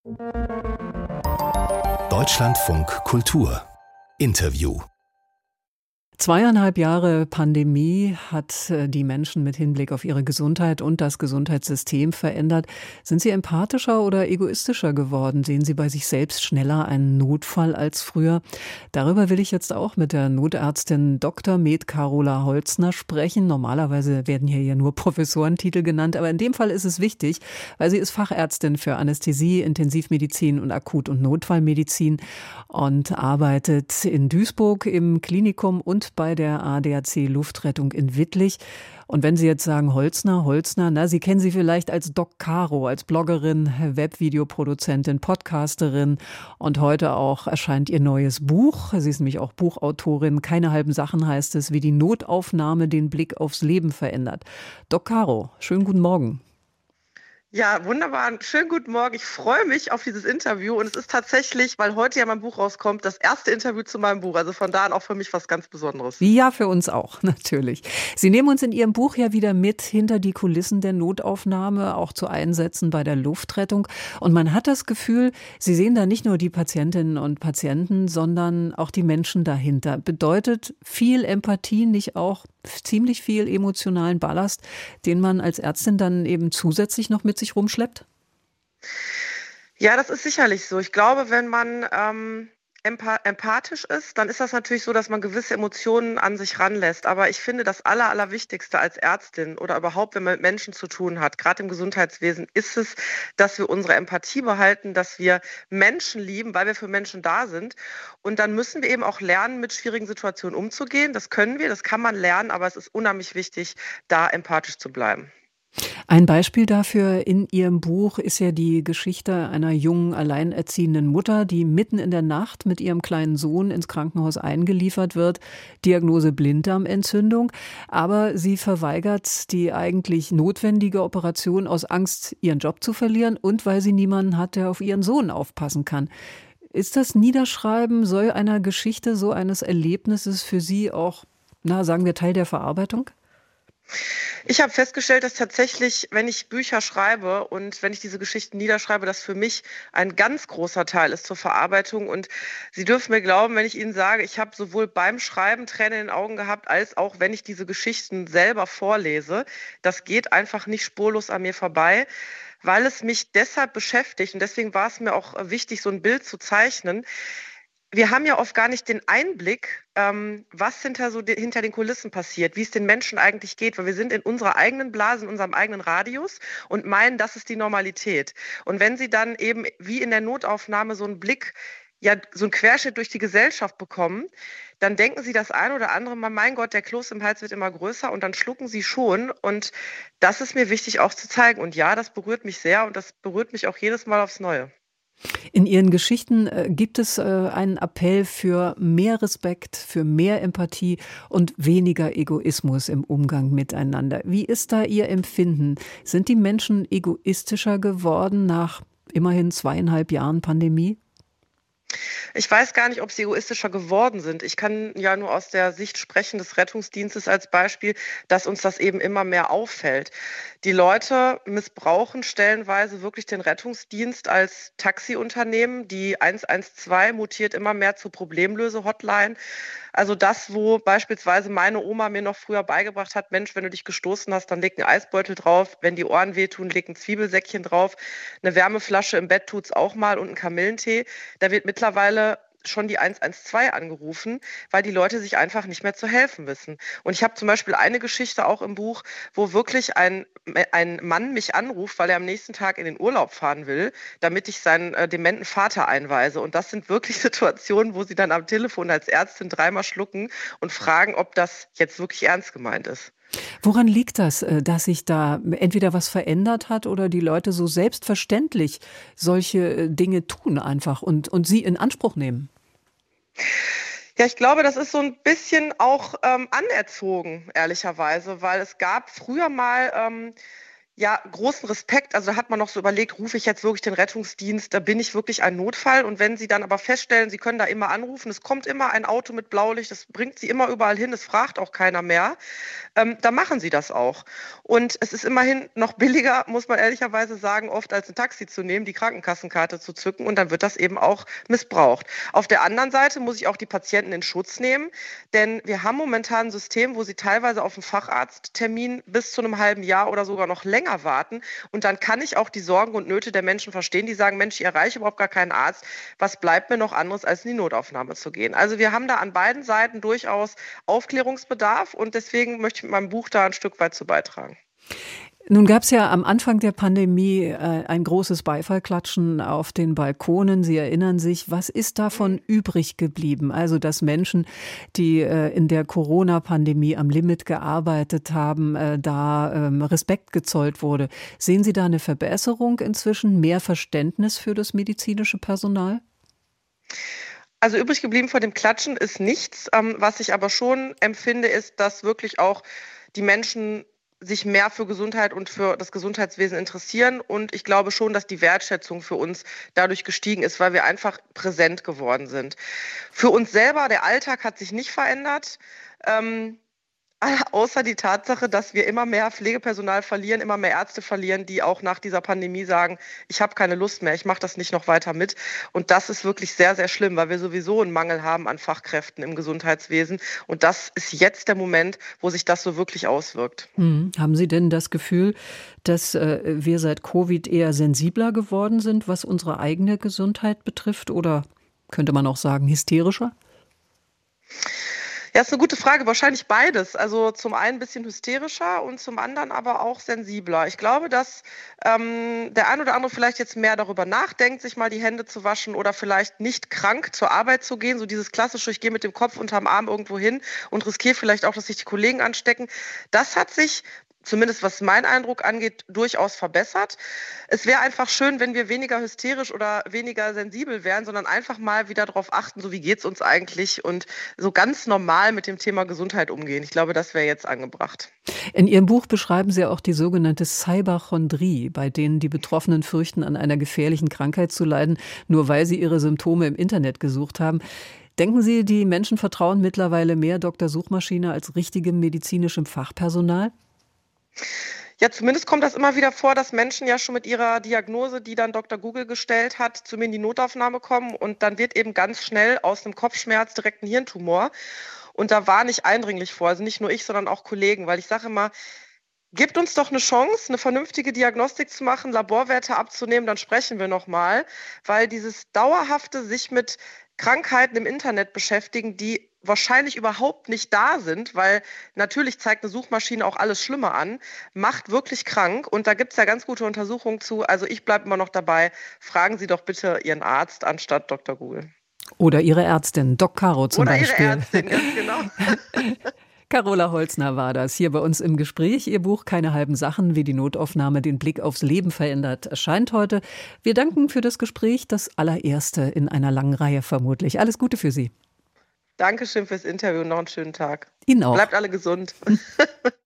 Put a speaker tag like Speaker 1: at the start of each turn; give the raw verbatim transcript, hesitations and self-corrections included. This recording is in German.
Speaker 1: Deutschlandfunk Kultur Interview.
Speaker 2: Zweieinhalb Jahre Pandemie hat die Menschen mit Hinblick auf ihre Gesundheit und das Gesundheitssystem verändert. Sind Sie empathischer oder egoistischer geworden? Sehen Sie bei sich selbst schneller einen Notfall als früher? Darüber will ich jetzt auch mit der Notärztin Doktor Med Carola Holzner sprechen. Normalerweise werden hier ja nur Professorentitel genannt, aber in dem Fall ist es wichtig, weil sie ist Fachärztin für Anästhesie, Intensivmedizin und Akut- und Notfallmedizin und arbeitet in Duisburg im Klinikum und bei der A D A C Luftrettung in Wittlich. Und wenn Sie jetzt sagen Holzner, Holzner, na, Sie kennen sie vielleicht als Doc Caro, als Bloggerin, Webvideoproduzentin, Podcasterin und heute auch erscheint ihr neues Buch. Sie ist nämlich auch Buchautorin. Keine halben Sachen heißt es, wie die Notaufnahme den Blick aufs Leben verändert. Doc Caro, schönen guten Morgen.
Speaker 3: Ja, wunderbar. Schönen guten Morgen. Ich freue mich auf dieses Interview und es ist tatsächlich, weil heute ja mein Buch rauskommt, das erste Interview zu meinem Buch. Also von da an auch für mich was ganz Besonderes.
Speaker 2: Ja, für uns auch, natürlich. Sie nehmen uns in Ihrem Buch ja wieder mit hinter die Kulissen der Notaufnahme, auch zu Einsätzen bei der Luftrettung. Und man hat das Gefühl, Sie sehen da nicht nur die Patientinnen und Patienten, sondern auch die Menschen dahinter. Bedeutet viel Empathie nicht auch ziemlich viel emotionalen Ballast, den man als Ärztin dann eben zusätzlich noch mit sich rumschleppt?
Speaker 3: Ja, das ist sicherlich so. Ich glaube, wenn man ähm, empa- empathisch ist, dann ist das natürlich so, dass man gewisse Emotionen an sich ranlässt. Aber ich finde, das Aller, Allerwichtigste als Ärztin oder überhaupt, wenn man mit Menschen zu tun hat, gerade im Gesundheitswesen, ist es, dass wir unsere Empathie behalten, dass wir Menschen lieben, weil wir für Menschen da sind. Und dann müssen wir eben auch lernen, mit schwierigen Situationen umzugehen. Das können wir, das kann man lernen, aber es ist unheimlich wichtig, da empathisch zu bleiben.
Speaker 2: Ein Beispiel dafür in Ihrem Buch ist ja die Geschichte einer jungen, alleinerziehenden Mutter, die mitten in der Nacht mit ihrem kleinen Sohn ins Krankenhaus eingeliefert wird. Diagnose Blinddarmentzündung. Aber sie verweigert die eigentlich notwendige Operation aus Angst, ihren Job zu verlieren und weil sie niemanden hat, der auf ihren Sohn aufpassen kann. Ist das Niederschreiben so einer Geschichte, so eines Erlebnisses für Sie auch, na, sagen wir, Teil der Verarbeitung?
Speaker 3: Ich habe festgestellt, dass tatsächlich, wenn ich Bücher schreibe und wenn ich diese Geschichten niederschreibe, das für mich ein ganz großer Teil ist zur Verarbeitung. Und Sie dürfen mir glauben, wenn ich Ihnen sage, ich habe sowohl beim Schreiben Tränen in den Augen gehabt, als auch wenn ich diese Geschichten selber vorlese. Das geht einfach nicht spurlos an mir vorbei, weil es mich deshalb beschäftigt. Und deswegen war es mir auch wichtig, so ein Bild zu zeichnen. Wir haben ja oft gar nicht den Einblick, ähm, was hinter, so de- hinter den Kulissen passiert, wie es den Menschen eigentlich geht, weil wir sind in unserer eigenen Blase, in unserem eigenen Radius und meinen, das ist die Normalität. Und wenn Sie dann eben wie in der Notaufnahme so einen Blick, ja, so einen Querschnitt durch die Gesellschaft bekommen, dann denken Sie das ein oder andere Mal, mein Gott, der Kloß im Hals wird immer größer und dann schlucken Sie schon. Und das ist mir wichtig auch zu zeigen. Und ja, das berührt mich sehr und das berührt mich auch jedes Mal aufs Neue.
Speaker 2: In Ihren Geschichten äh, gibt es äh, einen Appell für mehr Respekt, für mehr Empathie und weniger Egoismus im Umgang miteinander. Wie ist da Ihr Empfinden? Sind die Menschen egoistischer geworden nach immerhin zweieinhalb Jahren Pandemie?
Speaker 3: Ich weiß gar nicht, ob sie egoistischer geworden sind. Ich kann ja nur aus der Sicht sprechen des Rettungsdienstes als Beispiel, dass uns das eben immer mehr auffällt. Die Leute missbrauchen stellenweise wirklich den Rettungsdienst als Taxiunternehmen. Die eins eins zwei mutiert immer mehr zur Problemlöse-Hotline. Also das, wo beispielsweise meine Oma mir noch früher beigebracht hat, Mensch, wenn du dich gestoßen hast, dann leg einen Eisbeutel drauf. Wenn die Ohren wehtun, leg ein Zwiebelsäckchen drauf. Eine Wärmeflasche im Bett tut's auch mal und einen Kamillentee. Da wird mittlerweile schon die eins eins zwei angerufen, weil die Leute sich einfach nicht mehr zu helfen wissen. Und ich habe zum Beispiel eine Geschichte auch im Buch, wo wirklich ein, ein Mann mich anruft, weil er am nächsten Tag in den Urlaub fahren will, damit ich seinen äh, dementen Vater einweise. Und das sind wirklich Situationen, wo sie dann am Telefon als Ärztin dreimal schlucken und fragen, ob das jetzt wirklich ernst gemeint ist.
Speaker 2: Woran liegt das, äh, dass sich da entweder was verändert hat oder die Leute so selbstverständlich solche äh, Dinge tun einfach und, und sie in Anspruch nehmen?
Speaker 3: Ja, ich glaube, das ist so ein bisschen auch ähm, anerzogen, ehrlicherweise, weil es gab früher mal ähm, Ja, großen Respekt. Also da hat man noch so überlegt, rufe ich jetzt wirklich den Rettungsdienst, da bin ich wirklich ein Notfall. Und wenn Sie dann aber feststellen, Sie können da immer anrufen, es kommt immer ein Auto mit Blaulicht, das bringt Sie immer überall hin, es fragt auch keiner mehr, ähm, dann machen Sie das auch. Und es ist immerhin noch billiger, muss man ehrlicherweise sagen, oft als ein Taxi zu nehmen, die Krankenkassenkarte zu zücken, und dann wird das eben auch missbraucht. Auf der anderen Seite muss ich auch die Patienten in Schutz nehmen, denn wir haben momentan ein System, wo sie teilweise auf einen Facharzttermin bis zu einem halben Jahr oder sogar noch länger warten. Und dann kann ich auch die Sorgen und Nöte der Menschen verstehen, die sagen, Mensch, ich erreiche überhaupt gar keinen Arzt. Was bleibt mir noch anderes, als in die Notaufnahme zu gehen? Also wir haben da an beiden Seiten durchaus Aufklärungsbedarf, und deswegen möchte ich mit meinem Buch da ein Stück weit zu beitragen.
Speaker 2: Nun gab es ja am Anfang der Pandemie äh, ein großes Beifallklatschen auf den Balkonen. Sie erinnern sich, was ist davon übrig geblieben? Also, dass Menschen, die äh, in der Corona-Pandemie am Limit gearbeitet haben, äh, da ähm, Respekt gezollt wurde. Sehen Sie da eine Verbesserung inzwischen, mehr Verständnis für das medizinische Personal?
Speaker 3: Also übrig geblieben von dem Klatschen ist nichts. Ähm, was ich aber schon empfinde, ist, dass wirklich auch die Menschen sich mehr für Gesundheit und für das Gesundheitswesen interessieren. Und ich glaube schon, dass die Wertschätzung für uns dadurch gestiegen ist, weil wir einfach präsent geworden sind. Für uns selber, der Alltag hat sich nicht verändert. Ähm, Außer die Tatsache, dass wir immer mehr Pflegepersonal verlieren, immer mehr Ärzte verlieren, die auch nach dieser Pandemie sagen, ich habe keine Lust mehr, ich mache das nicht noch weiter mit. Und das ist wirklich sehr, sehr schlimm, weil wir sowieso einen Mangel haben an Fachkräften im Gesundheitswesen. Und das ist jetzt der Moment, wo sich das so wirklich auswirkt.
Speaker 2: Hm. Haben Sie denn das Gefühl, dass äh, wir seit Covid eher sensibler geworden sind, was unsere eigene Gesundheit betrifft? Oder könnte man auch sagen, hysterischer?
Speaker 3: Ja, ist eine gute Frage. Wahrscheinlich beides. Also zum einen ein bisschen hysterischer und zum anderen aber auch sensibler. Ich glaube, dass ähm, der ein oder andere vielleicht jetzt mehr darüber nachdenkt, sich mal die Hände zu waschen oder vielleicht nicht krank zur Arbeit zu gehen. So dieses klassische, ich gehe mit dem Kopf unterm Arm irgendwo hin und riskiere vielleicht auch, dass sich die Kollegen anstecken. Das hat sich, zumindest was mein Eindruck angeht, durchaus verbessert. Es wäre einfach schön, wenn wir weniger hysterisch oder weniger sensibel wären, sondern einfach mal wieder darauf achten, so wie geht's uns eigentlich, und so ganz normal mit dem Thema Gesundheit umgehen. Ich glaube, das wäre jetzt angebracht.
Speaker 2: In Ihrem Buch beschreiben Sie auch die sogenannte Cyberchondrie, bei denen die Betroffenen fürchten, an einer gefährlichen Krankheit zu leiden, nur weil sie ihre Symptome im Internet gesucht haben. Denken Sie, die Menschen vertrauen mittlerweile mehr Doktor Suchmaschine als richtigem medizinischem Fachpersonal?
Speaker 3: Ja, zumindest kommt das immer wieder vor, dass Menschen ja schon mit ihrer Diagnose, die dann Doktor Google gestellt hat, zu mir in die Notaufnahme kommen, und dann wird eben ganz schnell aus einem Kopfschmerz direkt ein Hirntumor. Und da warne ich eindringlich vor, also nicht nur ich, sondern auch Kollegen, weil ich sage immer, gebt uns doch eine Chance, eine vernünftige Diagnostik zu machen, Laborwerte abzunehmen, dann sprechen wir nochmal, weil dieses dauerhafte sich mit Krankheiten im Internet beschäftigen, die wahrscheinlich überhaupt nicht da sind, weil natürlich zeigt eine Suchmaschine auch alles Schlimme an, macht wirklich krank. Und da gibt es ja ganz gute Untersuchungen zu. Also ich bleibe immer noch dabei, fragen Sie doch bitte Ihren Arzt anstatt Doktor Google.
Speaker 2: Oder Ihre Ärztin, Doc Caro zum
Speaker 3: Oder
Speaker 2: Beispiel.
Speaker 3: Ihre Ärztin, ganz genau.
Speaker 2: Carola Holzner war das, hier bei uns im Gespräch. Ihr Buch Keine halben Sachen, wie die Notaufnahme den Blick aufs Leben verändert, erscheint heute. Wir danken für das Gespräch, das allererste in einer langen Reihe vermutlich. Alles Gute für Sie.
Speaker 3: Dankeschön fürs Interview, noch einen schönen Tag.
Speaker 2: Ihnen auch.
Speaker 3: Bleibt alle gesund.